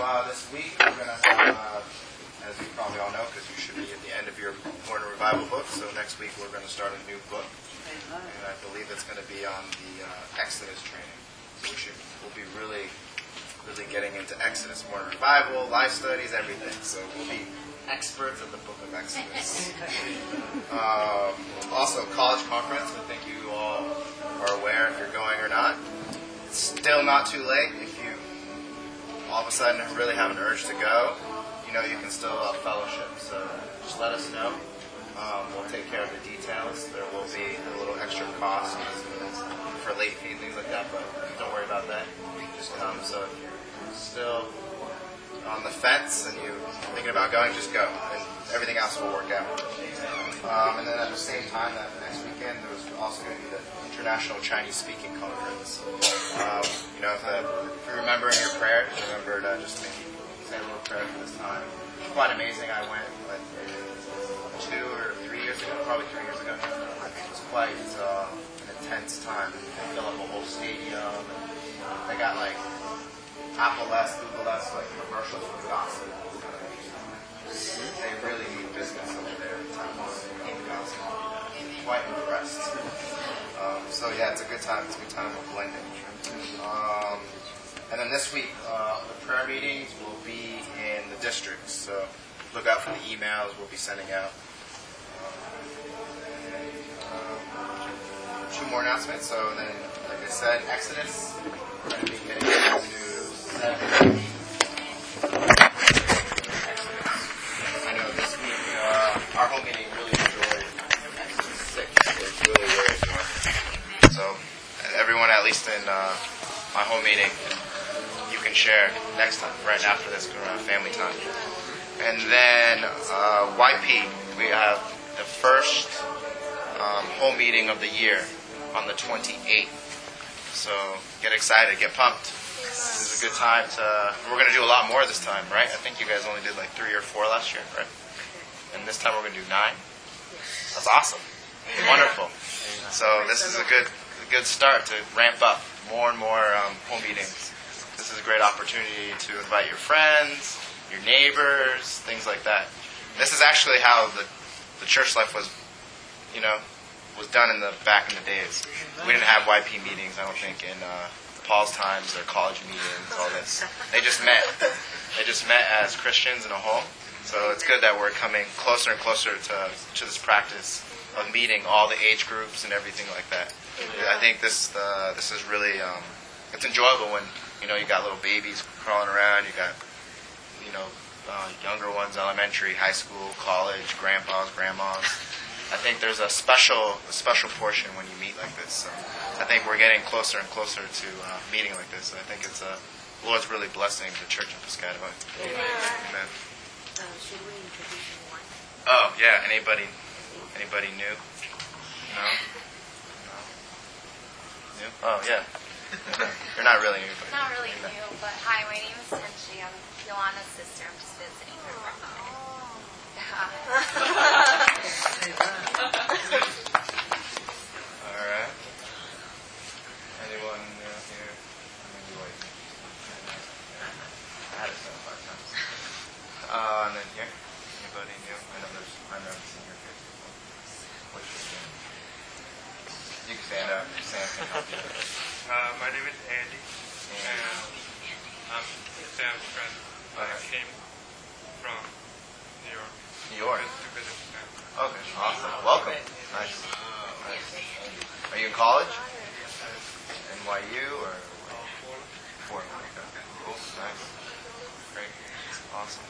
This week we're going to have, as you probably all know, because you should be at the end of your Morning Revival book, so next week we're going to start a new book, and I believe it's going to be on the Exodus training. So we'll be really getting into Exodus, Morning Revival, life studies, everything. So we'll be experts of the book of Exodus. Also, college conference, I think you all are aware if you're going or not. It's still not too late. If you all of a sudden really have an urge to go, you know you can still fellowship. So just let us know. We'll take care of the details. There will be a little extra cost for late fee and things like that, but don't worry about that. Just come. So if you're still on the fence and you're thinking about going, just go. And everything else will work out. And then at the same time, that next weekend, there was also going to be the International Chinese Speaking Conference. If you remember in your prayers, remember to just maybe say a little prayer for this time. It's quite amazing. I went 2 or 3 years ago, probably 3 years ago. It was quite an intense time. They fill up a whole stadium. They got like Apple-esque, Google-esque, like commercials for the gospel. They really need business over there in Taiwan. Quite impressed. So yeah, it's a good time. It's a good time of blending. And then this week, the prayer meetings will be in the districts. So look out for the emails we'll be sending out. 2 more announcements. So then, like I said, Exodus. We're going to be getting into 7. I know this week our home meeting really enjoyed Exodus 6. It really enjoyed. So everyone, at least in my home meeting, you can share next time, right after this family time. And then YP, we have the first home meeting of the year on the 28th. So get excited, get pumped. This is a good time we're going to do a lot more this time, right? I think you guys only did like 3 or 4 last year, right? And this time we're going to do 9. That's awesome. Wonderful. So this is a good start to ramp up more and more home meetings. This is a great opportunity to invite your friends, your neighbors, things like that. This is actually how the church life was done back in the days. We didn't have YP meetings, I don't think, in Paul's times, or college meetings, all this. They just met. They just met as Christians in a home. So it's good that we're coming closer and closer to this practice of meeting all the age groups and everything like that. I think this is really it's enjoyable when you got little babies crawling around. You got younger ones, elementary, high school, college, grandpas, grandmas. I think there's a special portion when you meet like this. So I think we're getting closer and closer to meeting like this. I think it's the Lord's really blessing the church of Piscataway. Amen. Should we introduce one? Oh yeah, anybody new? No? New? Oh yeah. You're not really new. Not really new, but hi, my name is Tenshi. I'm Yolana's sister. I'm just visiting her from there. Alright. Anyone new here? I had it 5 times. And then here? Anybody new? I know the senior here. What's your name? You can stand up. Sam can help you. My name is Andy, and I'm Sam's friend. I came from New York. New York? To visit Sam. Okay, awesome. Welcome. Nice. Are you in college? NYU or? Fordham. Okay. Cool. Nice. Great. Awesome.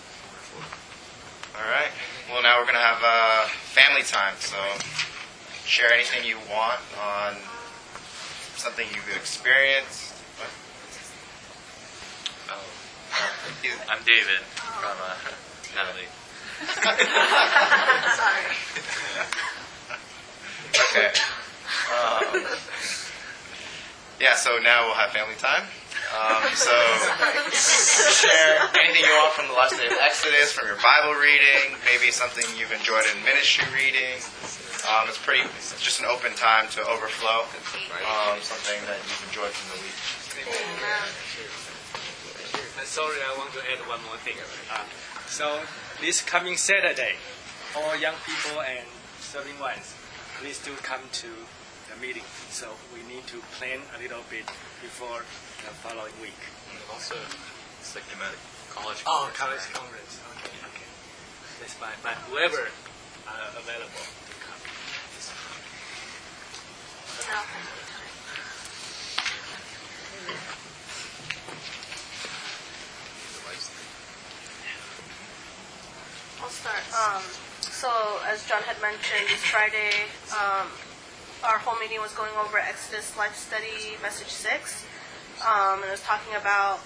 All right. Well, now we're going to have family time. So share anything you want on something you've experienced. I'm David from Natalie. Sorry. Okay. So now we'll have family time. So share anything you want from the last day of Exodus, from your Bible reading, maybe something you've enjoyed in ministry reading. It's just an open time to overflow something that you've enjoyed from the week. sorry, I want to add one more thing. So this coming Saturday, all young people and serving ones, please do come to the meeting. So we need to plan a little bit before the following week. And also, it's like thematic college. Oh, college conference. Okay. That's fine. But whoever available to come. I'll start. So, as John had mentioned, this Friday, our whole meeting was going over Exodus Life Study Message 6. And it was talking about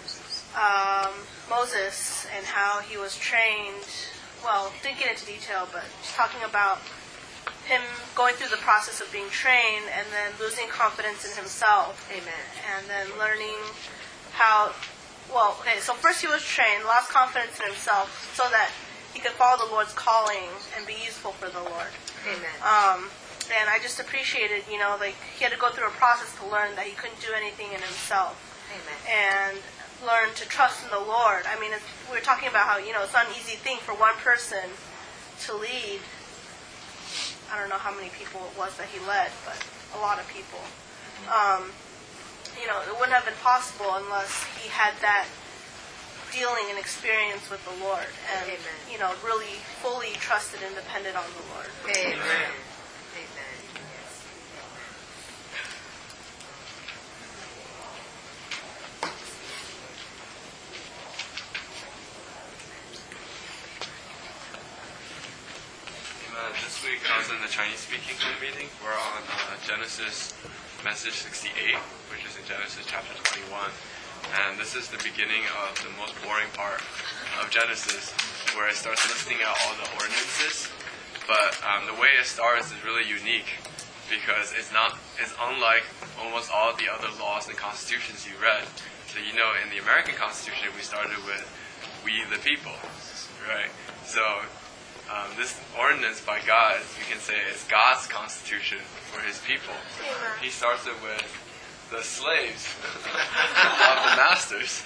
Moses and how he was trained. Well, didn't get into detail, but just talking about him going through the process of being trained and then losing confidence in himself. Amen. And then learning how, so first he was trained, lost confidence in himself so that he could follow the Lord's calling and be useful for the Lord. Amen. And I just appreciated, he had to go through a process to learn that he couldn't do anything in himself. Amen. And learn to trust in the Lord. I mean, we were talking about how, it's not an easy thing for one person to lead. I don't know how many people it was that he led, but a lot of people. It wouldn't have been possible unless he had that dealing and experience with the Lord and, Amen. Really fully trusted and depended on the Lord. Amen. Amen. This week I was in the Chinese speaking meeting. We're on Genesis message 68, which is in Genesis chapter 21. And this is the beginning of the most boring part of Genesis, where it starts listing out all the ordinances. But the way it starts is really unique because it's unlike almost all the other laws and constitutions you read. So in the American Constitution we started with "We the people," right? So this ordinance by God, you can say, is God's constitution for His people. He starts it with the slaves of the masters.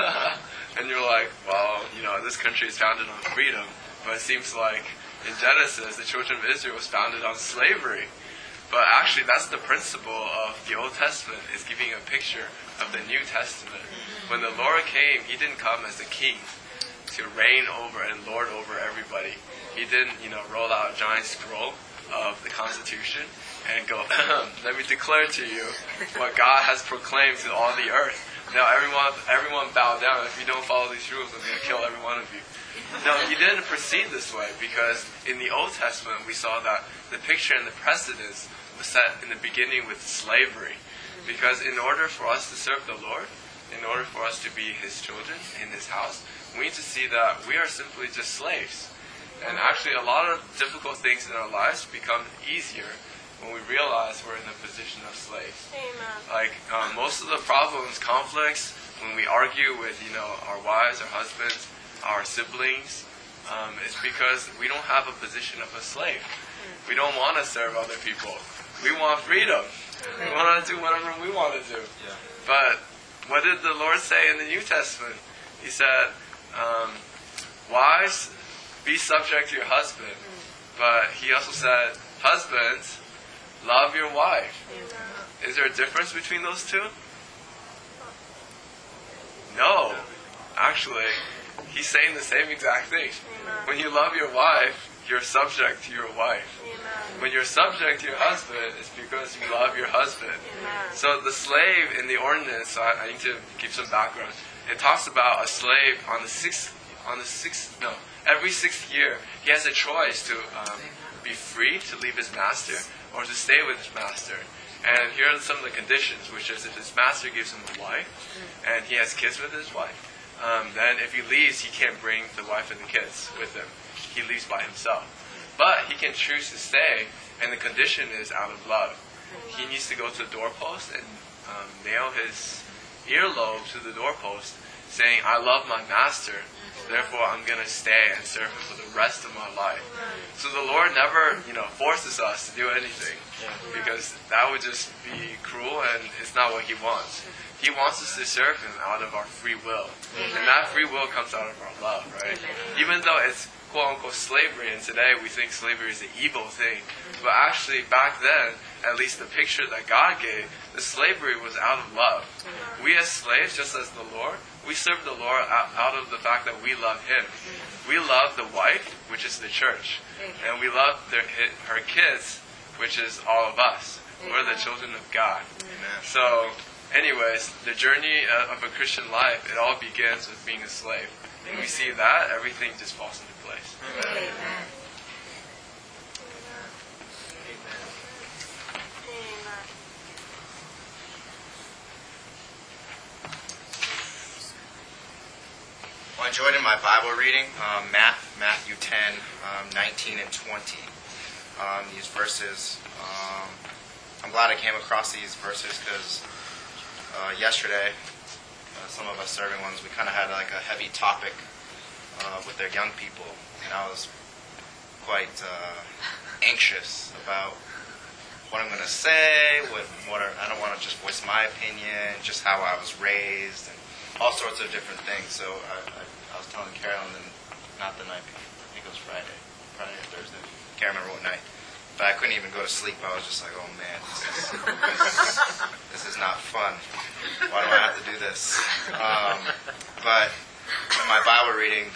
And you're like, this country is founded on freedom. But it seems like in Genesis, the children of Israel was founded on slavery. But actually, that's the principle of the Old Testament, is giving a picture of the New Testament. When the Lord came, He didn't come as a king to reign over and lord over everybody. He didn't, roll out a giant scroll of the Constitution and go, let me declare to you what God has proclaimed to all the earth. Now everyone bow down. If you don't follow these rules, I'm going to kill every one of you. No, He didn't proceed this way, because in the Old Testament we saw that the picture and the precedence was set in the beginning with slavery. Because in order for us to serve the Lord, in order for us to be His children in His house, we need to see that we are simply just slaves. And actually, a lot of difficult things in our lives become easier when we realize we're in the position of slaves. Amen. Like most of the problems, conflicts, when we argue with our wives, our husbands, our siblings, is because we don't have a position of a slave. We don't want to serve other people. We want freedom. We want to do whatever we want to do. Yeah. But what did the Lord say in the New Testament? He said, wives, be subject to your husband. But He also said, husbands, love your wife. Is there a difference between those two? No. Actually, He's saying the same exact thing. When you love your wife, you're subject to your wife. When you're subject to your husband, it's because you love your husband. So the slave in the ordinance, I need to give some background. It talks about a slave every 6th year, he has a choice to be free to leave his master or to stay with his master. And here are some of the conditions, which is if his master gives him a wife and he has kids with his wife, then if he leaves, he can't bring the wife and the kids with him. He leaves by himself. But he can choose to stay, and the condition is out of love. He needs to go to the doorpost and nail his earlobe to the doorpost, saying, I love my master, Therefore, I'm going to stay and serve Him for the rest of my life. So the Lord never, forces us to do anything, because that would just be cruel, and it's not what He wants. He wants us to serve Him out of our free will. And that free will comes out of our love, right? Even though it's quote-unquote slavery, and today we think slavery is an evil thing. But actually, back then, at least the picture that God gave, the slavery was out of love. We as slaves, just as the Lord, we serve the Lord out of the fact that we love Him. We love the wife, which is the church. And we love her kids, which is all of us. We're the children of God. So, anyways, the journey of a Christian life, it all begins with being a slave. When we see that, everything just falls into place. Amen. Well, I enjoyed in my Bible reading, Matthew 10, 19 and 20. These verses, I'm glad I came across these verses because yesterday, some of us serving ones, we kind of had like a heavy topic with their young people, and I was quite anxious about what I'm going to say, I don't want to just voice my opinion, just how I was raised, and all sorts of different things. So I was telling Carolyn, not the night before, I think it was Friday or Thursday, can't remember what night, but I couldn't even go to sleep. I was just like, oh man, this is not fun. Why do I have to do this? But in my Bible reading,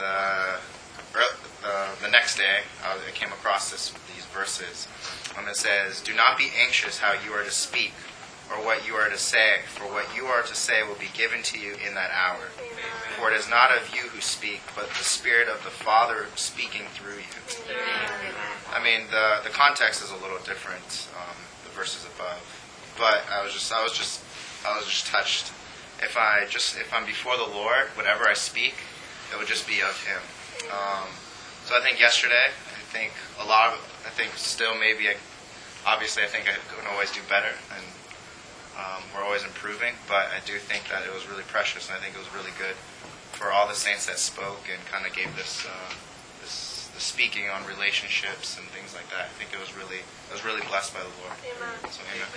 the next day, I came across these verses. It says, "Do not be anxious how you are to speak or what you are to say, for what you are to say will be given to you in that hour. For it is not of you who speak, but the Spirit of the Father speaking through you." I mean, the context is a little different, the verses above, but I was just touched. If I'm before the Lord, whatever I speak, it would just be of Him. So I think yesterday, still maybe, obviously I think I can always do better, and we're always improving, but I do think that it was really precious, and I think it was really good for all the saints that spoke and kind of gave this the speaking on relationships and things like that. I think I was really blessed by the Lord. Amen. So, amen.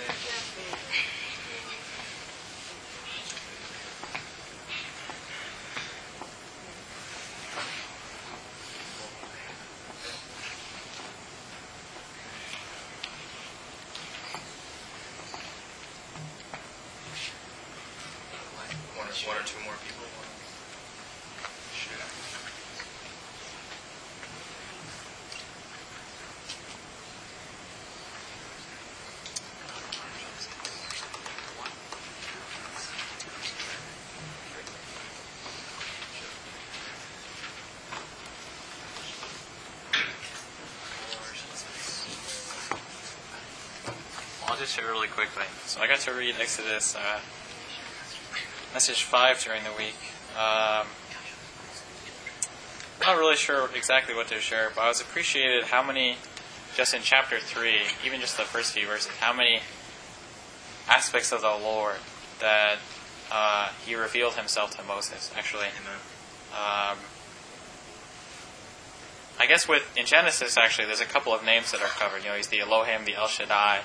One or two more people. I'll just share really quickly. So I got to read Exodus Message 5 during the week. I'm not really sure exactly what to share, but I was appreciated how many, just in chapter 3, even just the first few verses, how many aspects of the Lord that He revealed Himself to Moses, actually. I guess in Genesis, actually, there's a couple of names that are covered. He's the Elohim, the El Shaddai,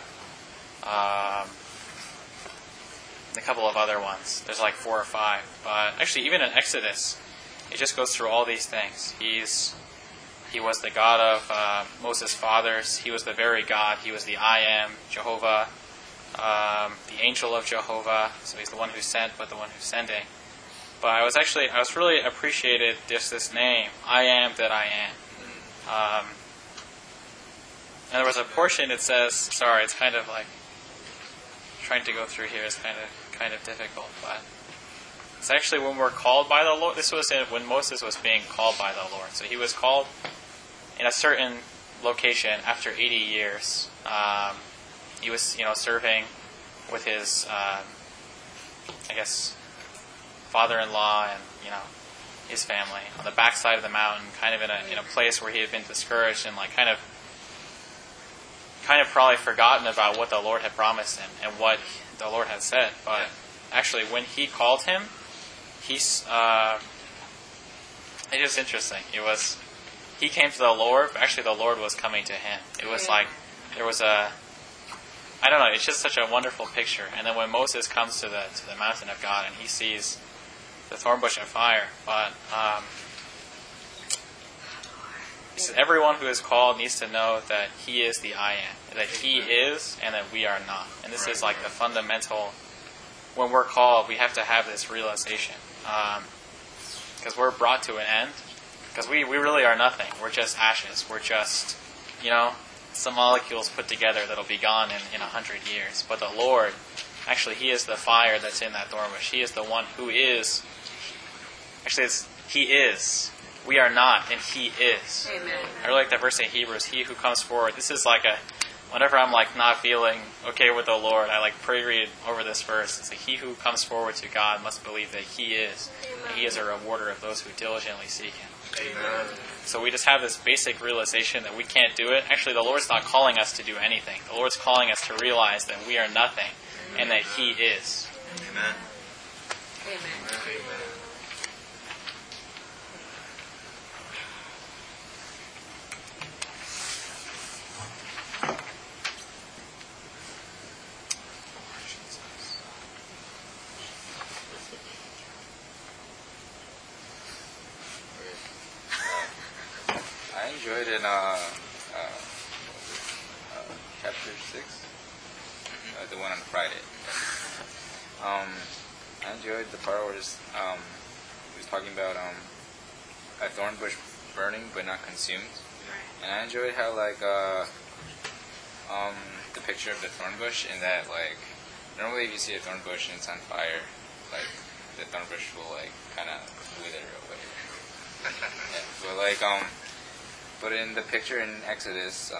a couple of other ones. There's like 4 or 5. But actually, even in Exodus, it just goes through all these things. He was the God of Moses' fathers. He was the very God. He was the I Am, Jehovah, the angel of Jehovah. So He's the one who sent, but the one who's sending. But I was really appreciated just this name, I Am that I Am. And there was a portion it says, sorry, it's kind of like trying to go through here is kind of difficult, but it's actually when we're called by the Lord. This was when Moses was being called by the Lord. So he was called in a certain location after 80 years. He was, serving with his, father-in-law and his family on the backside of the mountain, kind of in a place where he had been discouraged and like kind of probably forgotten about what the Lord had promised him and what the Lord had said. But actually, when He called him, it it's just interesting. He came to the Lord, but actually the Lord was coming to him. It was like there was I don't know. It's just such a wonderful picture. And then when Moses comes to the mountain of God and he sees the thorn bush of fire, but he says everyone who is called needs to know that He is the I am, that He is, and that we are not. And this is like the fundamental. When we're called, we have to have this realization, because we're brought to an end. Because we really are nothing. We're just ashes. We're just, some molecules put together that'll be gone in 100 years. But the Lord, actually, He is the fire that's in that thorn bush. He is the one who is. Actually, He is. We are not, and He is. Amen. I really like that verse in Hebrews. He who comes forward. This is like whenever I'm like not feeling okay with the Lord, I like read over this verse. It's like, he who comes forward to God must believe that He is. And He is a rewarder of those who diligently seek Him. Amen. So we just have this basic realization that we can't do it. Actually, the Lord's not calling us to do anything. The Lord's calling us to realize that we are nothing and that He is. Amen. Amen. I enjoyed in chapter 6, the one on Friday. I enjoyed the part where he was talking about a thorn bush burning but not consumed, and I enjoyed how the picture of the thorn bush, in that normally if you see a thorn bush and it's on fire, the thorn bush will kind of wither away. Yeah, but in the picture in Exodus,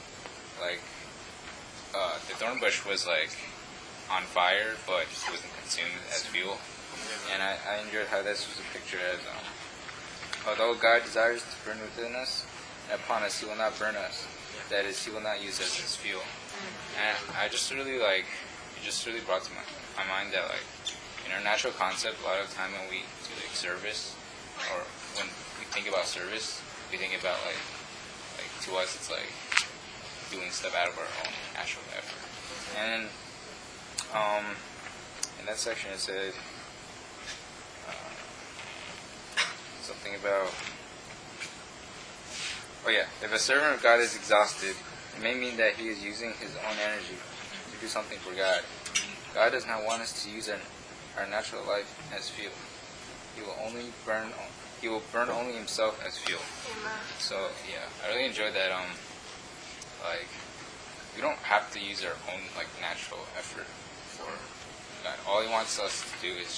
the thorn bush was on fire, but it wasn't consumed as fuel. And I enjoyed how this was a picture as, although God desires to burn within us and upon us, He will not burn us. That is, He will not use us as fuel. And I just really it just really brought to my mind that in our natural concept, a lot of time when we do service, or when we think about service, we think about to us it's doing stuff out of our own natural effort. And in that section it said something about, if a servant of God is exhausted, it may mean that he is using his own energy to do something for God. God does not want us to use our natural life as fuel. He will burn only Himself as fuel. So I really enjoyed that. We don't have to use our own natural effort for God. All He wants us to do is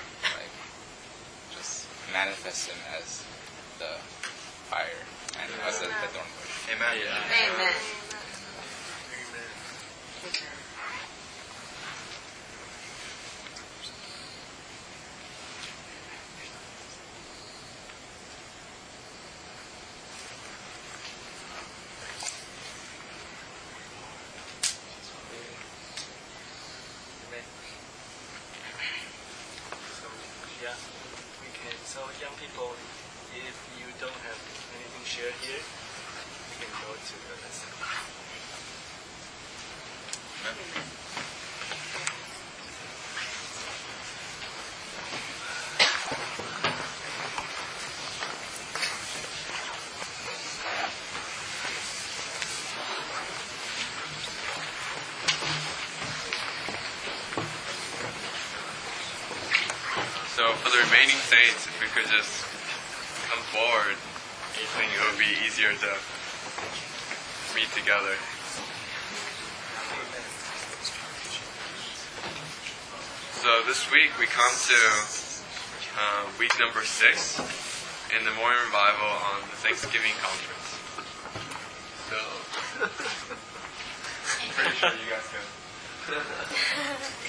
just manifest Him as the fire and us as the thorn bush. Amen. Amen. So young people, if you don't have anything shared here, you can go to the lesson. So for the remaining saints, if we could just come forward, I think it would be easier to meet together. So this week we come to week number 6 in the Morning Revival on the Thanksgiving Conference. So, I'm pretty sure you guys can.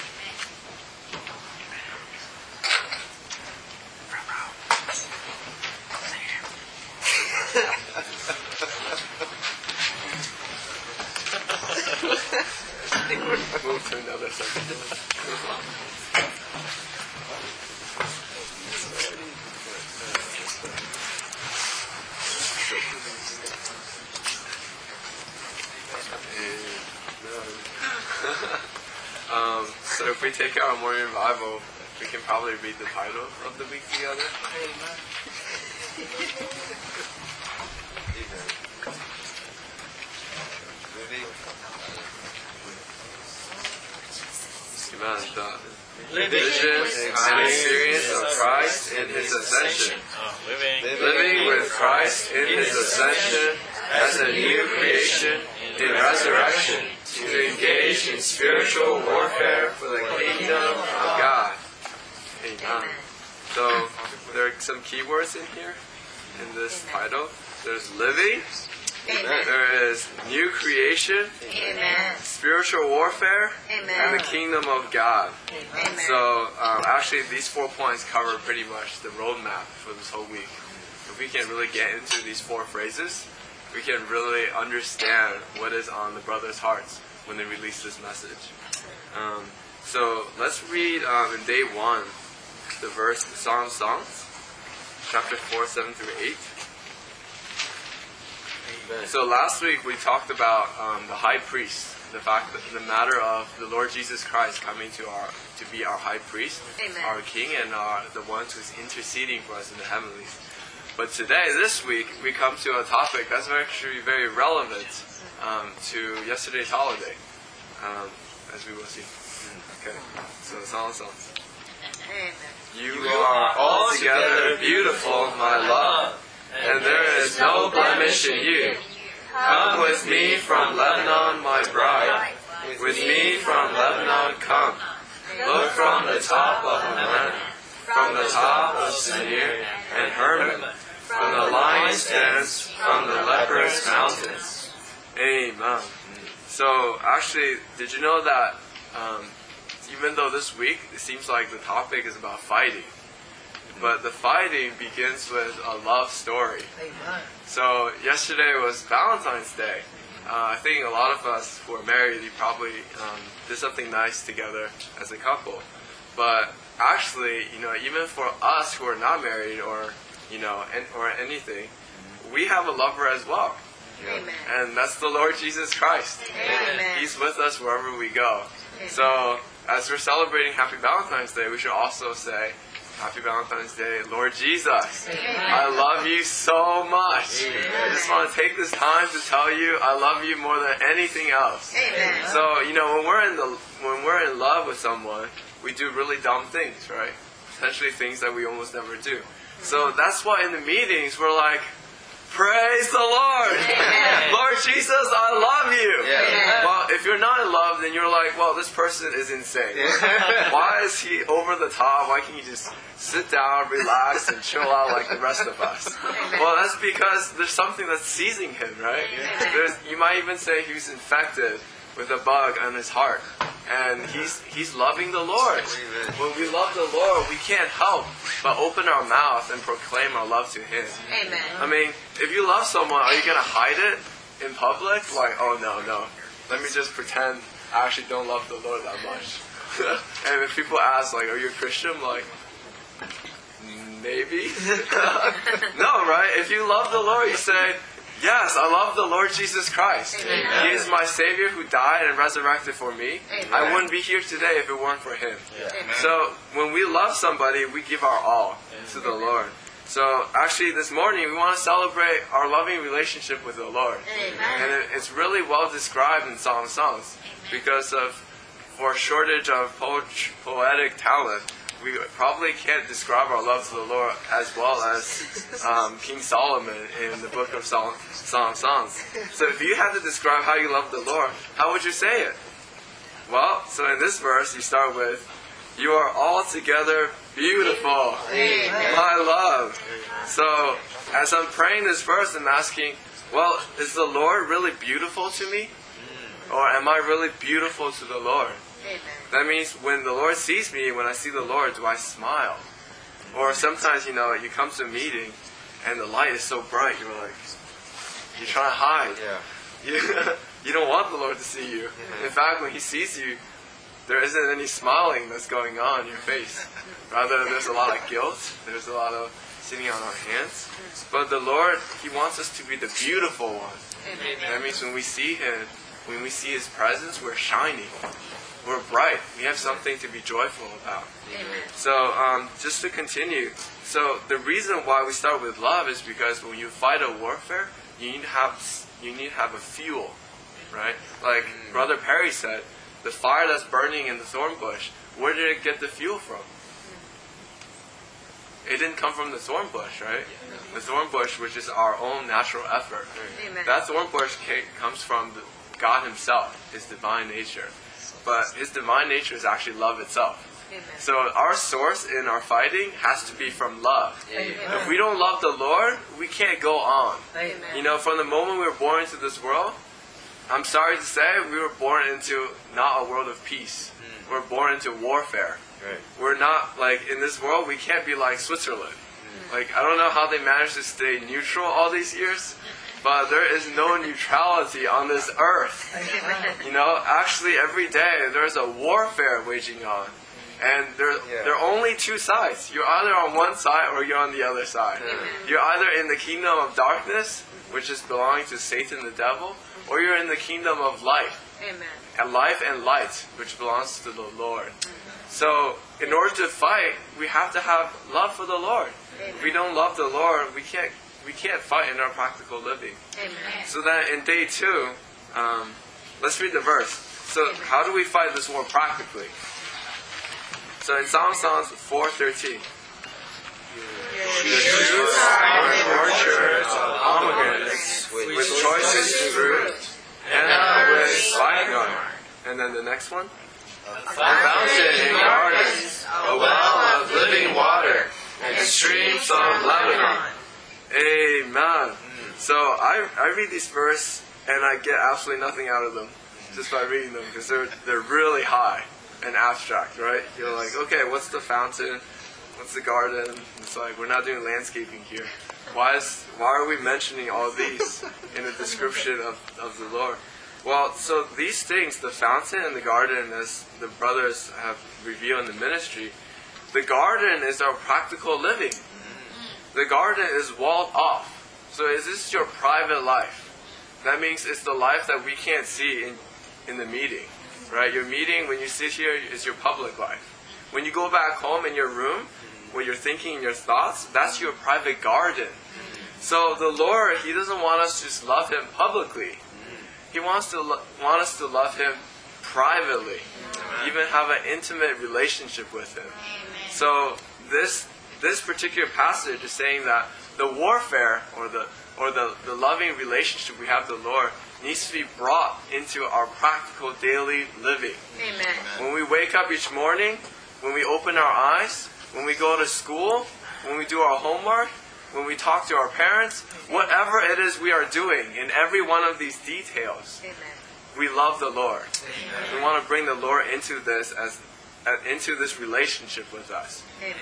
Move to another second. So if we take our morning revival, we can probably read the title of the week together. Amen. The vision and experience of Christ in His ascension. Living with Christ in His ascension as a new creation in resurrection to engage in spiritual warfare for the kingdom of God. Amen. So there are some keywords in here in this title. There's living. There is new creation, spiritual warfare, and the kingdom of God. So actually these 4 points cover pretty much the roadmap for this whole week. If we can really get into these 4 phrases, we can really understand what is on the brothers' hearts when they release this message. So let's read in day 1 the verse, the Song of Songs, chapter 4, 7 through 8. So last week we talked about the high priest, the fact that the matter of the Lord Jesus Christ coming to be our high priest, our king, and the one who's interceding for us in the heavenlies. But today, this week, we come to a topic that's actually very relevant to yesterday's holiday, as we will see. Okay, so the Song of Songs. You are altogether beautiful, my love, and there is no blemish in you. Come with me from Lebanon, my bride. With me from Lebanon come. Look from the top of Hermon, from the top of Senir and Hermon, from the lion's dens, from the leper's mountains. Amen. So actually, did you know that even though this week it seems like the topic is about fighting, but the fighting begins with a love story. So yesterday was Valentine's Day. I think a lot of us who are married, you probably did something nice together as a couple. But actually, even for us who are not married or anything, we have a lover as well. Amen. And that's the Lord Jesus Christ. Amen. He's with us wherever we go. Amen. So as we're celebrating Happy Valentine's Day, we should also say, Happy Valentine's Day, Lord Jesus. Amen. I love you so much. Amen. I just want to take this time to tell you I love you more than anything else. Amen. So, when we're in love with someone, we do really dumb things, right? Essentially things that we almost never do. So that's why in the meetings we're like, praise the Lord! Amen. Lord Jesus, I love you! Amen. Well, if you're not in love, then you're like, well, this person is insane. Why is he over the top? Why can't he just sit down, relax, and chill out like the rest of us? Well, that's because there's something that's seizing him, right? You might even say he's infected with a bug on his heart. And he's loving the Lord. When we love the Lord, we can't help but open our mouth and proclaim our love to Him. Amen. I mean, if you love someone, are you going to hide it in public? Like, oh no. Let me just pretend I actually don't love the Lord that much. And if people ask, like, are you a Christian? I'm like, maybe. No, right? If you love the Lord, you say, yes, I love the Lord Jesus Christ. Amen. He is my Savior who died and resurrected for me. Amen. I wouldn't be here today if it weren't for Him. Amen. So when we love somebody, we give our all to the Lord. So actually this morning we want to celebrate our loving relationship with the Lord. Amen. And it's really well described in Song of Songs because for a shortage of poetic talent, we probably can't describe our love to the Lord as well as King Solomon in the book of Song of Songs. So if you had to describe how you love the Lord, how would you say it? Well, so in this verse you start with, you are altogether beautiful, my love. So as I'm praying this verse, I'm asking, well, is the Lord really beautiful to me? Or am I really beautiful to the Lord? Amen. That means when the Lord sees me, when I see the Lord, do I smile? Or sometimes, you come to a meeting and the light is so bright, you're trying to hide. Yeah. You don't want the Lord to see you. In fact, when He sees you, there isn't any smiling that's going on in your face. Rather, there's a lot of guilt. There's a lot of sitting on our hands. But the Lord, He wants us to be the beautiful one. Amen. That means when we see Him, when we see His presence, we're shining. We're bright. We have something to be joyful about. So just to continue, so the reason why we start with love is because when you fight a warfare, you need to have a fuel, right? Like Brother Perry said, the fire that's burning in the thorn bush, where did it get the fuel from? It didn't come from the thorn bush, right? The thorn bush, which is our own natural effort. That thorn bush comes from God Himself, His divine nature. But His divine nature is actually love itself. So our source in our fighting has to be from love. If we don't love the Lord, we can't go on. You know, from the moment we were born into this world, I'm sorry to say, we were born into not a world of peace. We're born into warfare. We're not, like, in this world, we can't be like Switzerland. Like, I don't know how they managed to stay neutral all these years, but there is no neutrality on this earth. You know, actually every day there's a warfare waging on. And there are only two sides. You're either on one side or you're on the other side. You're either in the kingdom of darkness, which is belonging to Satan the devil, or you're in the kingdom of light. And life and light, which belongs to the Lord. So, in order to fight, we have to have love for the Lord. If we don't love the Lord, we can't fight in our practical living. So then in day 2, let's read the verse. So how do we fight this war practically? So in Songs 4:13, the fruits are in orchards of pomegranates with choicest fruit and with spikenard. And then the next one. A fountain in gardens, a well of living water, and streams of Lebanon. Amen. So I read these verses and I get absolutely nothing out of them just by reading them because they're really high and abstract, right? You're like, okay, what's the fountain? What's the garden? It's like, we're not doing landscaping here. Why are we mentioning all these in a description of the Lord? Well, so these things, the fountain and the garden, as the brothers have revealed in the ministry, the garden is our practical living. The garden is walled off. So is this your private life? That means it's the life that we can't see in the meeting. Right? Your meeting, when you sit here, is your public life. When you go back home in your room, where you're thinking your thoughts, that's your private garden. So the Lord, He doesn't want us to just love Him publicly. He wants us to love Him privately. Even have an intimate relationship with Him. So this particular passage is saying that the warfare or the loving relationship we have with the Lord needs to be brought into our practical daily living. When we wake up each morning, when we open our eyes, when we go to school, when we do our homework, when we talk to our parents, whatever it is we are doing in every one of these details, we love the Lord. We want to bring the Lord into this into this relationship with us.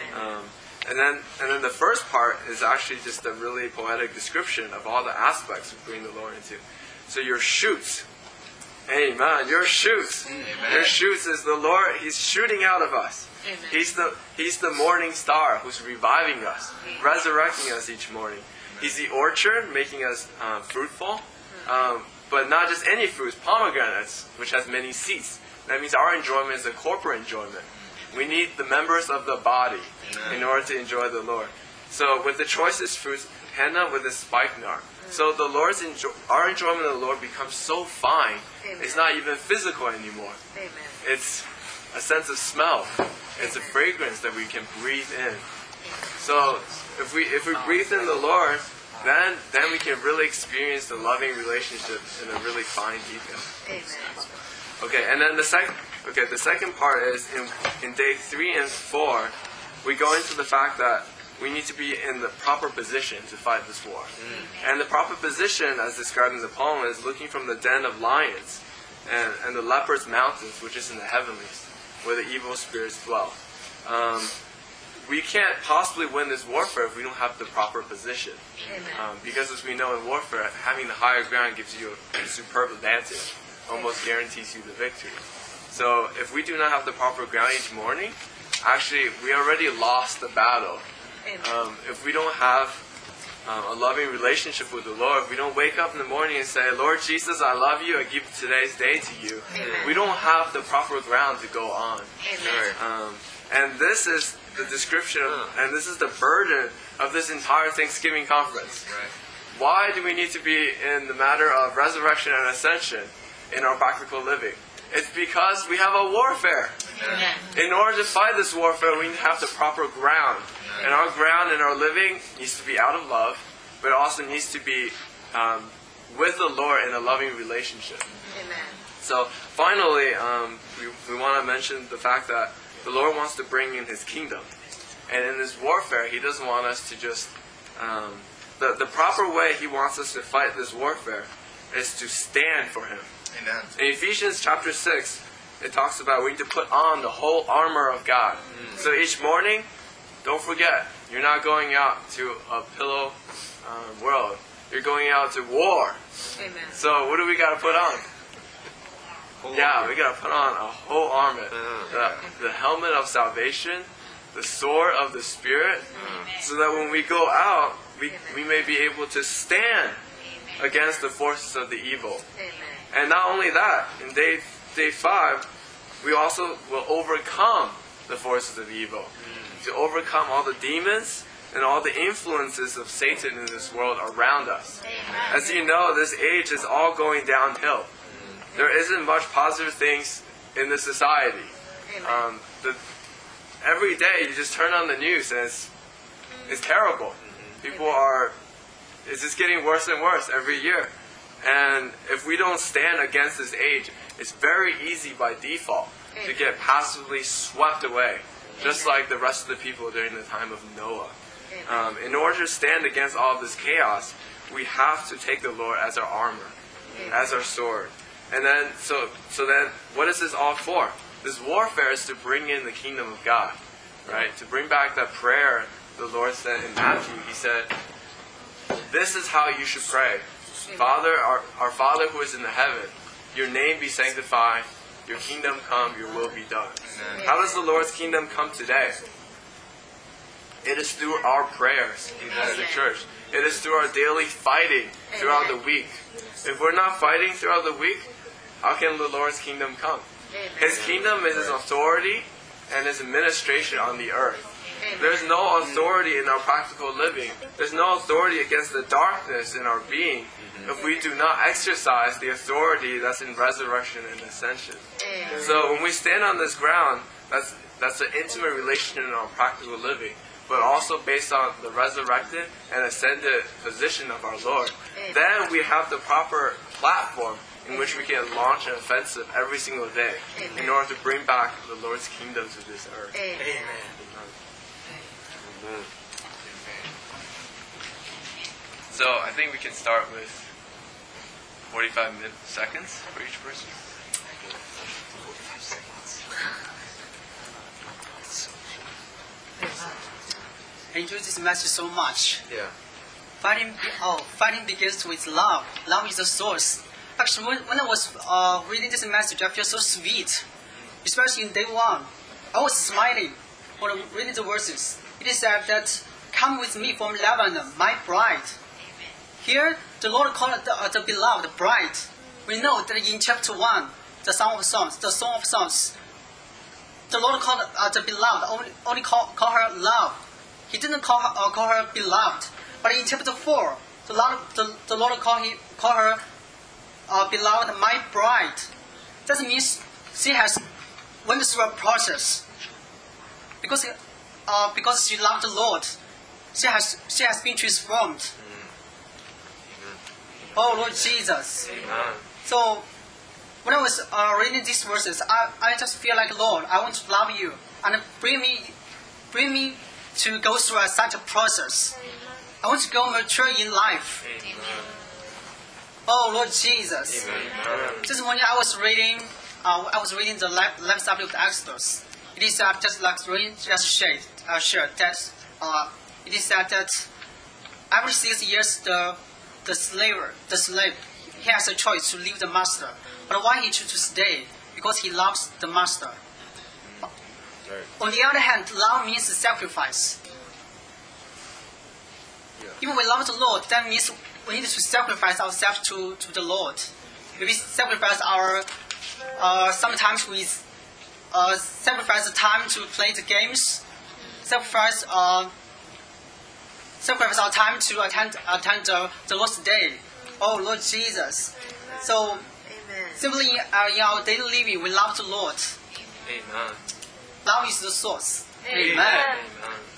And then the first part is actually just a really poetic description of all the aspects we bring the Lord into. So your shoots. Amen. Your shoots. Your shoots is the Lord. He's shooting out of us. He's the morning star who's reviving us, resurrecting us each morning. He's the orchard, making us fruitful. But not just any fruits, pomegranates, which has many seeds. That means our enjoyment is a corporate enjoyment. We need the members of the body in order to enjoy the Lord. So with the choicest fruits, henna with the spikenard. So the our enjoyment of the Lord becomes so fine, it's not even physical anymore. It's a sense of smell. It's a fragrance that we can breathe in. So if we breathe in the Lord, then we can really experience the loving relationship in a really fine detail. Okay, and then the second part is in day 3 and 4, we go into the fact that we need to be in the proper position to fight this war. And the proper position, as described in the poem, is looking from the den of lions and the leopard's mountains, which is in the heavenlies, where the evil spirits dwell. We can't possibly win this warfare if we don't have the proper position. Because as we know in warfare, having the higher ground gives you a superb advantage, almost guarantees you the victory. So if we do not have the proper ground each morning, actually we already lost the battle. If we don't have a loving relationship with the Lord, we don't wake up in the morning and say, Lord Jesus, I love you, I give today's day to you. Amen. We don't have the proper ground to go on. Amen. And this is the description of, and this is the burden of this entire Thanksgiving conference. Right. Why do we need to be in the matter of resurrection and ascension in our practical living? It's because we have a warfare. Amen. In order to fight this warfare, we have the proper ground. And our ground in our living needs to be out of love, but it also needs to be with the Lord in a loving relationship. Amen. So finally, we want to mention the fact that the Lord wants to bring in His kingdom. And in this warfare, He doesn't want us to just... the proper way He wants us to fight this warfare is to stand for Him. Amen. In Ephesians chapter 6, it talks about we need to put on the whole armor of God. So each morning, don't forget, you're not going out to a pillow world. You're going out to war. Amen. So what do we got to put on? Yeah, we got to put on a whole armor. The helmet of salvation, the sword of the Spirit, so that when we go out, we may be able to stand against the forces of the evil. Amen. And not only that, in day 5, we also will overcome the forces of evil. To overcome all the demons and all the influences of Satan in this world around us. As you know, this age is all going downhill. There isn't much positive things in the society. Every day you just turn on the news and it's terrible. People it's just getting worse and worse every year. And if we don't stand against this age, it's very easy by default to get passively swept away, just like the rest of the people during the time of Noah. In order to stand against all of this chaos, we have to take the Lord as our armor, as our sword. And then, so then, what is this all for? This warfare is to bring in the kingdom of God, right? To bring back that prayer the Lord said in Matthew. He said, this is how you should pray. Father, our Father who is in the heaven, your name be sanctified, your kingdom come, your will be done. Amen. How does the Lord's kingdom come today? It is through our prayers as the church. It is through our daily fighting throughout the week. If we're not fighting throughout the week, how can the Lord's kingdom come? His kingdom is His authority and His administration on the earth. There's no authority in our practical living. There's no authority against the darkness in our being if we do not exercise the authority that's in resurrection and ascension. So when we stand on this ground, that's an intimate relation in our practical living, but also based on the resurrected and ascended position of our Lord. Then we have the proper platform in which we can launch an offensive every single day in order to bring back the Lord's kingdom to this earth. Amen. So I think we can start with 45 seconds for each person. I enjoy this message so much. Yeah. Fighting begins with love. Love is the source. Actually, when I was reading this message, I feel so sweet. Especially in day 1. I was smiling when reading the verses. It is said that, come with me from Lebanon, my bride. Here, the Lord called the beloved bride. We know that in chapter 1, the Song of Songs, the Lord called the beloved, only call her love. He didn't call her beloved. But in chapter 4, the Lord call her beloved, my bride. That means she has went through a process. Because she loved the Lord, she has been transformed. Oh, Lord Jesus. Amen. So, when I was reading these verses, I just feel like, Lord, I want to love you. And bring me to go through such a process. I want to go mature in life. Amen. Oh, Lord Jesus. Amen. This morning I was reading the life subject of Exodus. It is just like Rain just shared that it is said that every 6 years the slave, he has a choice to leave the master. But why he chooses to stay? Because he loves the master. On the other hand, love means sacrifice. If we love the Lord, that means we need to sacrifice ourselves to the Lord. If we sacrifice sometimes we sacrifice the time to play the games, sacrifice our time to attend the Lord's Day. Oh, Lord Jesus. So, simply in our daily living, we love the Lord. Amen. Love is the source. Amen. Amen. Amen.